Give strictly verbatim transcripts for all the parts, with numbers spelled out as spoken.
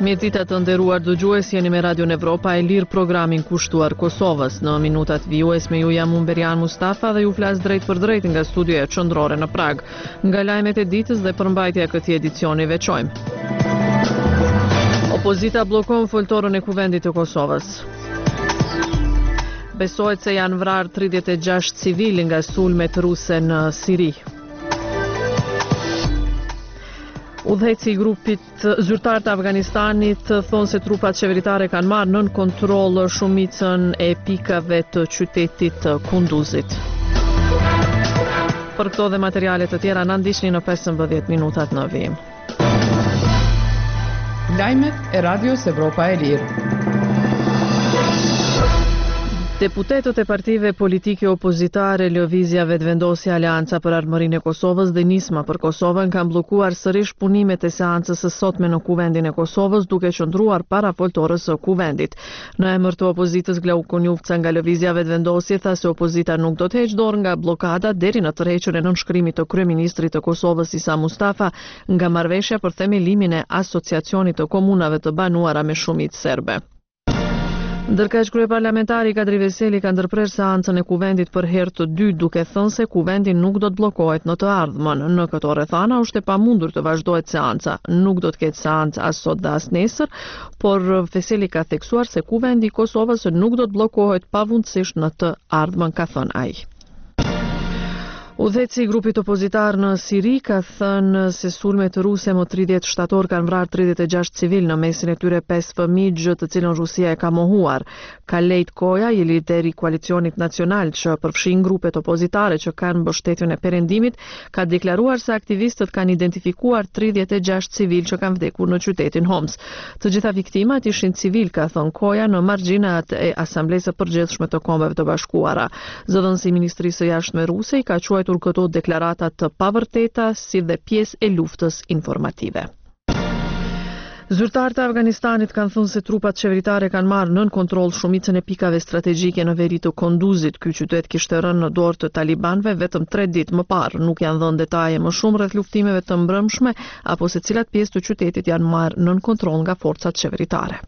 Mirëditë të nderuar dëgjues, jeni me Radio Evropa e Lirë, programin kushtuar Kosovës. Në minutat vijues me ju jam Umberian Mustafa dhe ju flas drejt për drejt nga studioja qendrore në Prag. Nga lajmet e ditës dhe përmbajtja e këtij edicioni veçojmë. Opozita bllokon foltorën e kuvendit të Kosovës. Besohet se janë vrarë tridhjetë e gjashtë civilë nga sulmet ruse në Siri. Udhëheci i grupit zyrtar të Afganistanit thonë se trupat qeveritare kanë marrë nën kontroll shumicën e pikave të qytetit Kunduzit. Për këto dhe materiale të tjera na ndiqni në pesëmbëdhjetë minutat në vijim. Lajmet e Radios Evropa e Lirë. Deputetët e partive politike opozitare Lëvizja Vetëvendosja Aleanca për Armërinë e Kosovës dhe Nisma për Kosovën kanë bllokuar sërish punimet e seancës së sotme në Kuvendin e Kosovës, duke qëndruar para foltorës së kuvendit. Në emër të opozitës, Glauko Njufca nga Lëvizja Vetëvendosje tha se opozita nuk do të heqë dorë nga bllokada deri në tërheqjen e nënshkrimit të kryeministrit të Kosovës Isa Mustafa nga marrëveshja për themelimin e asociacionit të komunave të banuara me shumicë serbe. Ndërkaq kryeparlamentari Kadri Veseli ka ndërprer seancën e kuvendit për herë të dytë, duke thënë se kuvendi nuk do të bllokohet në të ardhmen. Në këto rrethana është e pamundur të vazhdohet seanca. Nuk do të ketë seancë as sot dhe as nesër, por Veseli ka theksuar se kuvendi i Kosovës nuk do të bllokohet pavundësisht në të ardhmen, ka thënë ai. Udhëheci i grupit opozitar në Siri ka thënë se sulmet ruse më tridhjetë shtator kanë vrarë tridhjetë e gjashtë civil, në mesin e tyre pesë fëmijë, gjë të cilën Rusia e ka mohuar. Kalejt Koja, i lideri i koalicionit nacional që përfshin grupet opozitare që kanë mbështetjen e perëndimit, ka deklaruar se aktivistët kanë identifikuar tridhjetë e gjashtë civil që kanë vdekur në qytetin Homs. Të gjitha viktimat ishin civil, ka thënë Koja në margjinat e Asamblesë së Përgjithshme të Kombeve të Bashkuara. Zëdhënësi i Ministrisë së Jashtme ruse i ka quajtur këto deklarata të pavërteta si dhe pjesë e luftës informative. Zyrtarët e Afganistanit kanë thënë se trupat qeveritare kanë marrë nën kontroll shumicën e pikave strategjike në veri të Kunduzit. Ky qytet kishte rënë në dorë të talibanëve vetëm tre ditë më parë. Nuk janë dhënë detaje më shumë rreth luftimeve të mbrëmshme apo se cilat pjesë të qytetit janë marrë nën kontroll nga forcat qeveritare.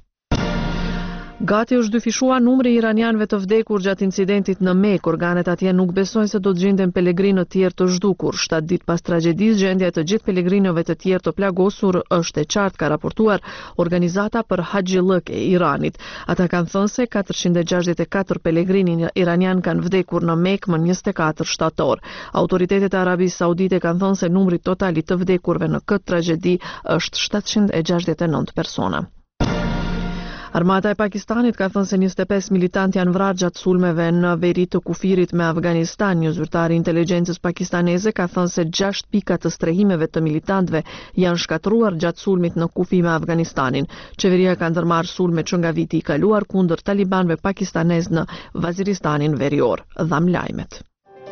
Gati është dyfishua numri i iranianëve të vdekur gjatë incidentit në Mekë. Organet atje nuk besojnë se do të gjenden pelegrinë të tjerë të zhdukur. Shtatë ditë pas tragjedisë, gjendja e të gjithë pelegrinëve të tjerë të plagosur është e qartë, ka raportuar Organizata për Haxhillëk e Iranit. Ata kanë thënë se katërqind e gjashtëdhjetë e katër pelegrinë iranian kanë vdekur në Mekë më njëzet e katër shtator. Autoritetet e Arabisë Saudite kanë thënë se numri total i të vdekurve në këtë tragjedi është shtatëqind e gjashtëdhjetë e nëntë persona. Armata e Pakistanit ka thënë se njëzet e pesë militantë janë vrarë gjatë sulmeve në veri të kufirit me Afganistan. Një zyrtar i inteligjencës pakistaneze ka thënë se gjashtë pika të strehimeve të militantëve janë shkatruar gjatë sulmit në kufi me Afganistanin. Qeveria ka ndërmarrë sulme që nga viti i kaluar kundër talibanëve pakistanez në Vaziristanin verior. Dham lajmet.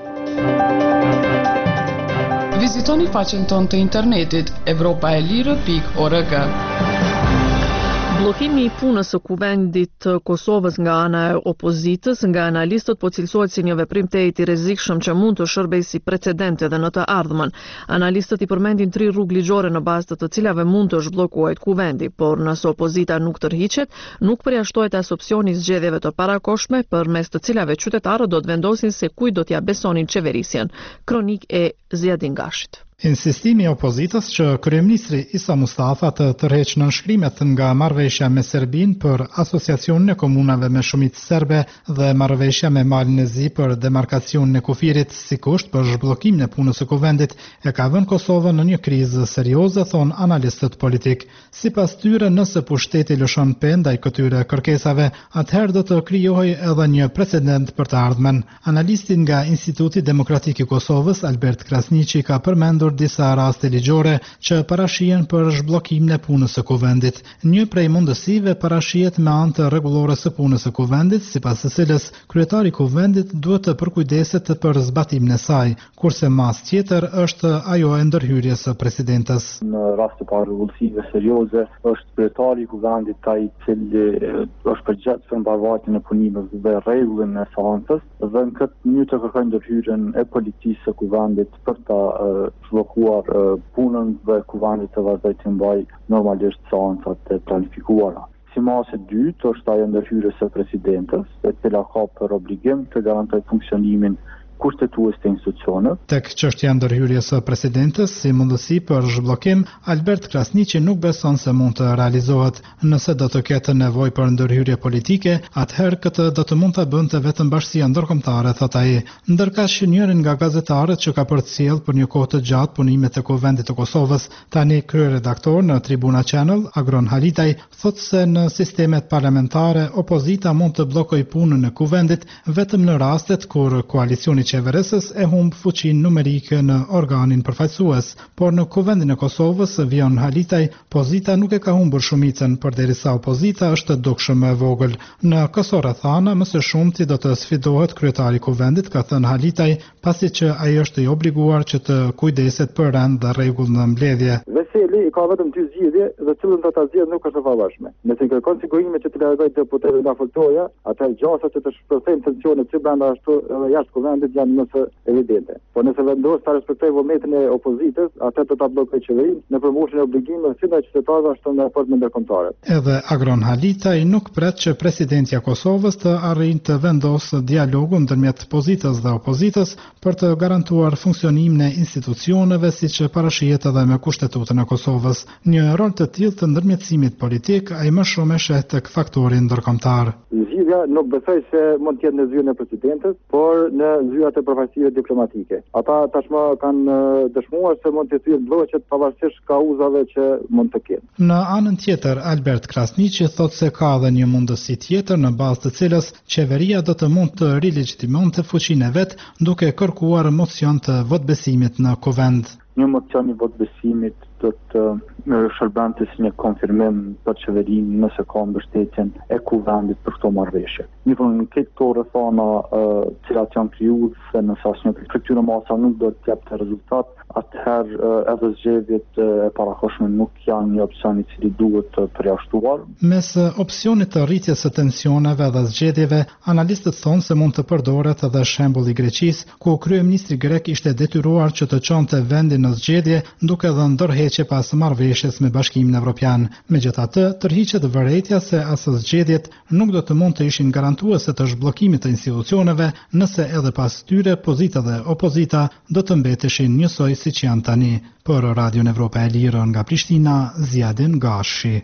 Vizitoni faqen tonë të internetit evropa e lirë pikë org. Bllokimi i punës së kuvendit të Kosovës nga ana e opozitës, nga analistët po cilësohet si një veprim tejet i rrezikshëm që mund të shërbejë si precedent edhe në të ardhmen. Analistët i përmendin tri rrugë ligjore në bazë të të cilave mund të zhbllokohet kuvendi, por nëse opozita nuk tërhiqet, nuk përjashtohet as opsioni i zgjedhjeve të parakohshme, përmes të cilave qytetarët do të vendosin se kujt do t'ia besonin qeverisjen. Kronik e Ziadin Gashit. Insistimi i opozitës që kryeministri Isa Mustafa të tërheqë nënshkrimet nga marrëveshja me Serbinë për asociacionin e komunave me shumicë serbe dhe marrëveshja me Malin e Zi për demarkacionin e kufirit si kusht për zhbllokimin e punës së kuvendit e ka vënë Kosovën në një krizë serioze, thon analistët politik. Sipas tyre, nëse pushteti lëshon pe ndaj këtyre kërkesave, atëherë do të krijohej edhe një precedent për të ardhmen. Analisti nga Instituti Demokratik i Kosovës, Albert Krasniqi, ka përmendur disa raste ligjore që parashihen për zhbllokimin e punës së kuvendit. Një prej mundësive parashihet me anë të rregullores së punës së kuvendit, sipas së cilës kryetari i kuvendit duhet të përkujdeset për zbatimin e saj, kurse mas tjetër është ajo e ndërhyrjes së presidentes. Në rast të parregullsive serioze është kryetari i kuvendit ai i cili është përgjagjës për mbarvajtjen e punimeve dhe rregullin e seancës, dhe në këtë mënyrë të kërkojnë ndërhyrjen e policisë së kuvendit për ta zhbllokuar punën dhe kuvendit të vazhdoj të mbaj normalisht seancat e planifikuara. Si masë e dytë është ajo ndërhyrjes së presidentës, e cila ka për obligim të garantojë funksionimin kushtetues të institucionet. Tek çështja e ndërhyrjes së presidentës si mundësi për zhbllokim, Albert Krasniqi nuk beson se mund të realizohet. Nëse do të ketë nevojë për ndërhyrje politike, atëherë këtë do të mund ta bënte vetëm Bashkia Ndërkombëtare, thot ai. Ndërkaq njërin nga gazetarët që ka përcjell për një kohë të gjatë punimet e Kuvendit të Kosovës, tani kryeredaktor në Tribuna Channel, Agron Halitaj, thot se në sistemet parlamentare opozita mund të bllokojë punën e Kuvendit vetëm në rastet kur koalicioni qeverisës e humb fuqinë numerike në organin përfaqësues, por në Kuvendin e Kosovës, Vion Halitaj, pozita nuk e ka humbur shumicën, përderisa opozita është dukshëm e vogël. Në kësor thana, më së shumti do të sfidohet kryetari i Kuvendit, ka thënë Halitaj, pasi që ai është i obliguar që të kujdeset për rend dhe rregull në mbledhje. Veseli ka vetëm dy zgjedhje dhe cilën do ta zgjidhë nuk është e pavarëshme. Nëse kërkon sigurimet që të realizojë deputetët nga foltoja, atëherë gjasa që të shpërthejnë tensionet që brenda ashtu edhe jashtë Kuvendit janë nëse evidente. Por nëse vendos ta respektojë vullnetin e opozitës, atë do ta bllokojë qeverinë në përmbushjen e obligimeve si ndaj qytetarëve ashtu në raport me ndërkombëtarët. Edhe Agron Halitaj nuk pret që presidentja e Kosovës të arrijë të vendosë dialogun ndërmjet pozitës dhe opozitës për të garantuar funksionimin e institucioneve siç parashihet edhe me Kushtetutën e Kosovës. Një rol të tillë të ndërmjetësimit politik ai më shumë e sheh tek faktori ndërkombëtar. Zgjidhja nuk besoj se mund të jetë në zyrën e presidentës, por në zyrat e përfaqësuesve diplomatike. Ata tashmë kanë dëshmuar se mund të thyen bloqet pavarësisht kauzave që mund të kenë. Në anën tjetër, Albert Krasniqi thot se ka edhe një mundësi tjetër në bazë të cilës qeveria do të mund të rilegitimonte fuqinë e vet duke kërkuar mocion të votbesimit në Kuvend. Një mocion i votbesimit do të shërbante si një konfirmim për qeverinë nëse ka mbështetjen e Kuvendit për këto marrëveshje. Një për në këtë këto rrethana cilat janë krijuar se nëse asnjë prej këtyre masa nuk do të jepte rezultat, atëherë edhe zgjedhjet e parakohshme nuk janë një opsion i cili duhet të përjashtuar. Mes opsionit të rritjes së tensioneve dhe zgjedhjeve, analistët thonë se mund të përdoret edhe shembulli i Greqisë, ku kryeministri grek ishte detyruar që të çonte vendin në zgjedhje duke dhënë ndërheqje pas marrëveshjes me Bashkimin Evropian. Megjithatë, tërhiqet vërejtja se as zgjedhjet nuk do të mund të ishin garantuese të zhbllokimit të institucioneve nëse edhe pas tyre pozita dhe opozita do të mbeteshin njësoj siç janë tani. Për Radion Evropa e Lirë nga Prishtina, Zjadin Gashi.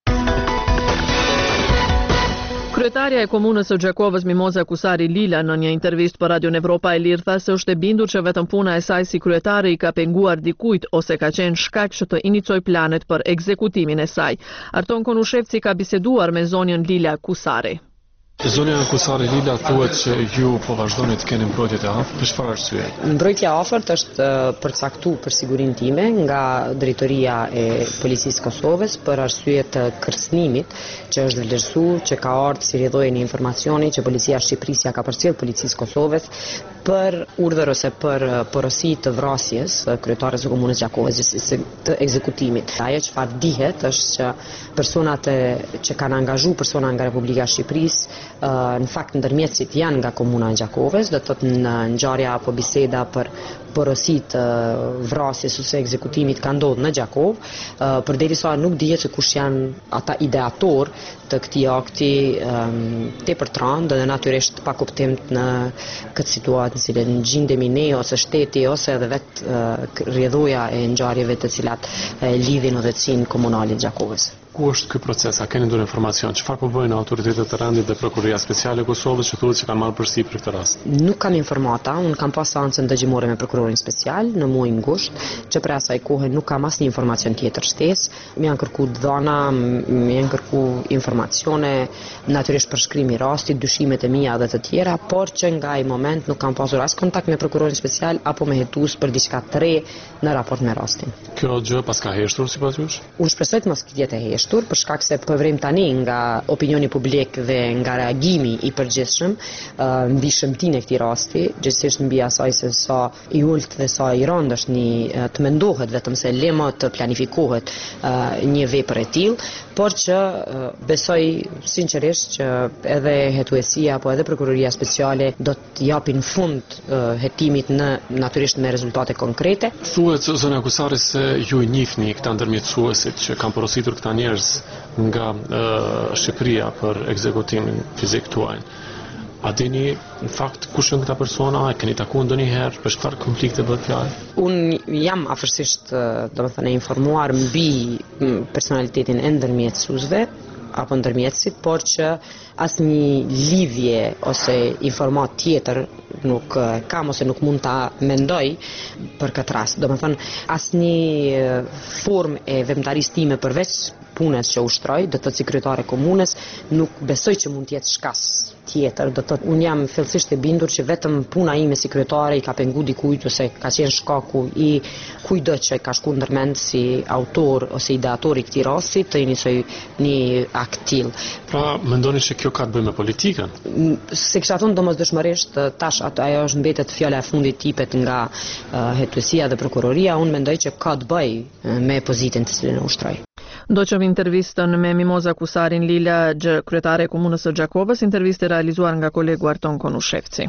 Kryetaria e komunës së Gjakovës Mimoza Kusari Lila në një intervistë për Radion Evropa e Lirë tha se është e bindur që vetëm puna e saj si kryetare i ka penguar dikujt ose ka qenë shkak që të inicoj planet për ekzekutimin e saj. Arton Konushevci ka biseduar me zonjën Lila Kusari. Zonja Kusari Lila thuhet që ju po vazhdoni të keni mbrojtje të afërt, për çfarë arsye? Mbrojtja e afërt është përcaktuar për sigurinë time nga Drejtoria e Policisë Kosovës për arsye të kërcënimit që është vlerësuar, që ka ardhur si rrjedhojë një informacioni që Policia e Shqipërisë ja ka përcjell Policisë Kosovës për urdhër ose për porosi të vrasjes kryetares së komunës Gjakovës të ekzekutimit. Ajo çfarë dihet është që personat që kanë angazhuar persona nga Republika e Shqipërisë në fakt ndërmjetësit janë nga komuna e Gjakovës, do të thotë në ngjarja apo biseda për porosit vrasjes ose ekzekutimit ka ndodhur në Gjakovë, përderisa nuk dihet se kush janë ata ideator të këtij akti tepër trand dhe natyrisht pa kuptim në këtë situatë në cilën gjendemi ne ose shteti ose edhe vetë rrjedhoja e ngjarjeve të cilat lidhin udhëtësinë komunale të Gjakovës. Ku është ky proces? A keni ndonjë informacion? Çfarë po bëjnë autoritetet të rendit dhe Prokuroria Speciale e Kosovës që thuhet se kanë marrë përsi për këtë rast? Nuk kam informata, unë kam pas seancën dëgjimore me prokurorin special në muajin gusht, që për asaj kohe nuk kam asnjë informacion tjetër shtesë. Më janë kërkuar dhëna, më janë kërkuar informacione, natyrisht përshkrimi i rastit, dyshimet e mia dhe të tjera, por që nga ai moment nuk kam pasur as kontakt me prokurorin special apo me hetues për diçka të re në raport me rastin. Kjo gjë pas ka heshtur sipas jush? Unë shpresoj të mos jetë e heshtur, për shkak se po vrim tani nga opinioni publik dhe nga reagimi i përgjithshëm mbi shëmtinë e këtij rasti, gjithsesi mbi asaj se sa i ult dhe sa i rënd është një të mendohet vetëm se lema të planifikohet një vepër e tillë, por që besoj sinqerisht që edhe hetuesia apo edhe prokuroria speciale do të japin fund hetimit në natyrisht me rezultate konkrete. Thuhet zona akusare se ju i njihni këta ndërmjetësuesit që kanë porositur këta njerëz nga uh, Shqipëria për ekzekutimin fizik tuaj. A dini në fakt kush janë këta persona, e keni takuar ndonjëherë, për çfarë konflikte bëhet fjalë? Unë jam afërsisht, domethënë, informuar mbi personalitetin e ndërmjetësuesve apo ndërmjetësit, por që asnjë lidhje ose informat tjetër nuk kam ose nuk mund ta mendoj për këtë rast. Domethënë, asnjë formë e veprimtarisë time përveç punës që ushtroj, do të thotë si kryetare komunës, nuk besoj që mund të jetë shkas tjetër. Do të thotë, unë jam thellësisht e bindur që vetëm puna ime si kryetare i ka pengu dikujt ose ka qenë shkaku i kujdo që ka shku ndërmend si autor ose ideator i këtij rasti të inicioj një akt tillë. Pra, mendoni se kjo ka të bëjë me politikën? Se kisha thënë domosdoshmërisht, tash ajo është mbetet fjala e fundit tipet nga uh, hetuesia dhe prokuroria, unë mendoj që ka të bëjë me pozitën të cilën e ushtroj. Do që intervistën me Mimoza Kusarin Lila, gjë kryetare e komunës së Gjakovës, intervistë realizuar nga kolegu Arton Konushevci.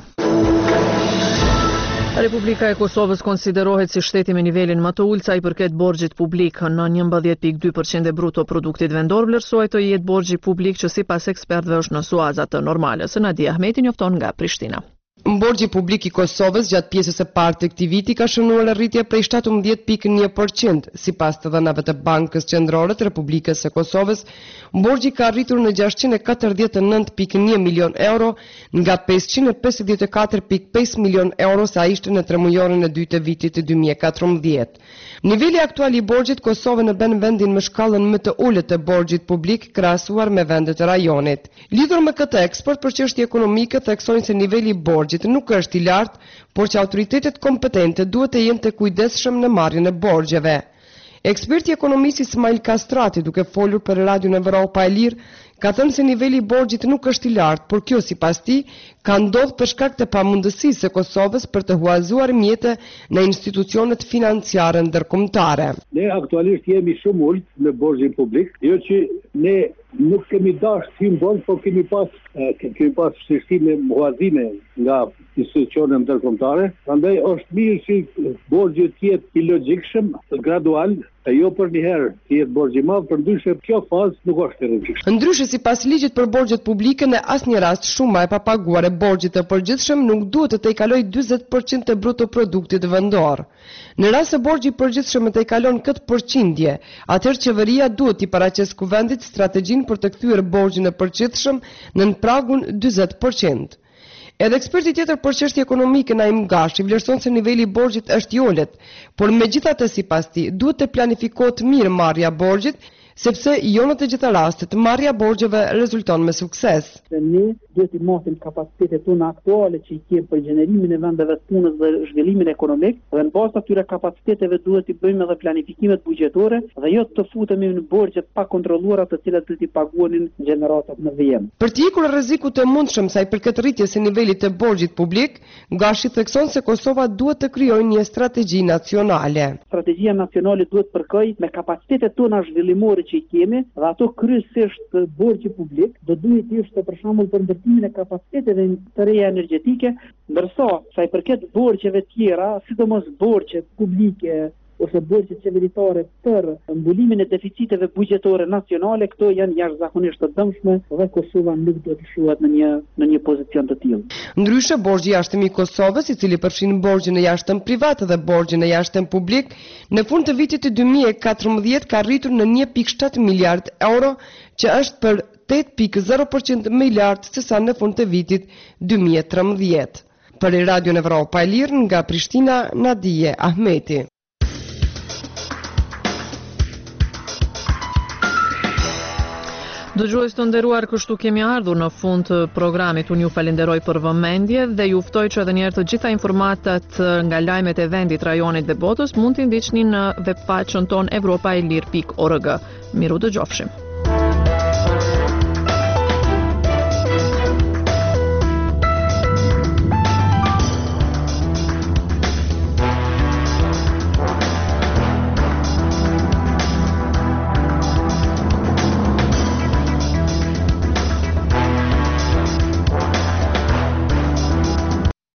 Republika e Kosovës konsiderohet si shteti me nivelin më të ulët sa i përket borxhit publik, në njëmbëdhjetë pikë dy përqind e bruto produktit vendor vlerësohet të jetë borxhi publik që sipas ekspertëve është në suaza të normale. Nadia Ahmeti njofton nga Prishtina. Borxhi publik i Kosovës gjatë pjesës së parë të këtij viti ka shënuar rritje prej shtatëmbëdhjetë pikë një përqind, sipas të dhënave të Bankës Qendrore të Republikës së Kosovës. Borxhi ka arritur në gjashtëqind e katërdhjetë e nëntë pikë një milion euro nga pesëqind e pesëdhjetë e katër pikë pesë milion euro sa ishte në tremujorin e dytë të vitit të dy mijë e katërmbëdhjetë. Niveli aktual i borxhit Kosovën e bën vendin me shkallën më të ulët të borxhit publik krahasuar me vendet e rajonit. Lidhur me këtë, ekspert për çështje ekonomike theksojnë se niveli i borxhit nuk është i lartë, por që autoritetet kompetente duhet të jenë të kujdesshëm në marrjen e borxheve. Eksperti ekonomist Ismail Kastrati, duke folur për Radion Evropa e Lirë, ka thënë se niveli i borxhit nuk është i lartë, por kjo sipas tij ka ndodhur për shkak të pamundësisë së Kosovës për të huazuar mjete në institucionet financiare ndërkombëtare. Ne aktualisht jemi shumë ulët me borxhin publik, jo që ne nuk kemi dashur të hyjmë borxh, por kemi pas kemi pas vështirësi me huazime nga institucionet ndërkombëtare. Prandaj është mirë si borxhi të jetë i logjikshëm, gradual, e jo për një herë të jetë borxhi i madh, përndryshe kjo fazë nuk është e rrezikshme. Ndryshe sipas ligjit për borxhet publike, në asnjë rast shuma e papaguar e borxhit të përgjithshëm nuk duhet të tejkalojë dyzet përqind të bruto produktit vendor. Në rast se borxhi i përgjithshëm të tejkalon këtë përqindje, atëherë qeveria duhet t'i paraqesë kuvendit strategjinë për të kthyer borxhin e përgjithshëm në pragun dyzet përqind. Edhe eksperti tjetër për çështje ekonomike Naim Gashi vlerëson se niveli i borxhit është i ulët, por megjithatë sipas tij duhet të planifikohet mirë marrja e borxhit, sepse jo në të gjitha rastet marrja e borxheve rezulton me sukses. Ne duhet të mosim kapacitetet tona aktuale që i kemi për gjenerimin e vendeve të punës dhe zhvillimin ekonomik, dhe në bazë të këtyre kapaciteteve duhet të bëjmë edhe planifikimet buxhetore dhe jo të futemi në borxhe pa kontrolluara të cilat do t'i paguanin gjeneratat në vijim. Për të ikur rrezikut të mundshëm sa i përket rritjes së nivelit të borxhit publik, Gashi thekson se Kosova duhet të krijojë një strategji nacionale. Strategjia nacionale duhet përkoj me kapacitetet tona zhvillimore që i kemi, dhe ato kryesisht borxhi publik do duhet të ishte për shembull për ndërtimin e kapaciteteve të reja energjetike, ndërsa sa i përket borxheve tjera, sidomos borxhe publike ose borxhe qeveritare për mbulimin e deficiteve buxhetore nacionale, këto janë jashtëzakonisht të dëmshme dhe Kosova nuk do të shohet në një në një pozicion të tillë. Ndryshe, borxhi i jashtëm i Kosovës, i cili përfshin borxhin e jashtëm privat dhe borxhin e jashtëm publik, në fund të vitit të dy mijë e katërmbëdhjetë ka arritur në një pikë shtat miliard euro, që është për tetë pikë zero përqind më i lartë se sa në fund të vitit dy mijë e trembëdhjetë. Për Radion Evropa e Lirë nga Prishtina, Nadia Ahmeti. Dëgjues të nderuar, kështu kemi ardhur në fund të programit. Unë ju falenderoj për vëmendje dhe ju ftoj që edhe një herë të gjitha informatat nga lajmet e vendit, rajonit dhe botës mund t'i ndiqni në webfaqen ton evropaelir pikë org. Miru dëgjofshim.